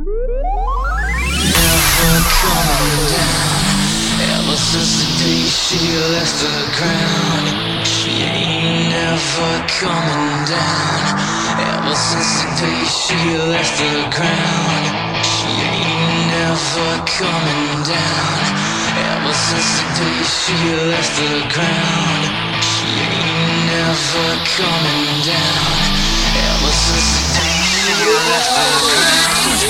Never coming down. Ever since the day she left the ground, she ain't never coming down. Ever since the day she left the ground, she ain't never coming down. Ever since the day she left the ground, she ain't never coming down. Ever since the day she left the ground.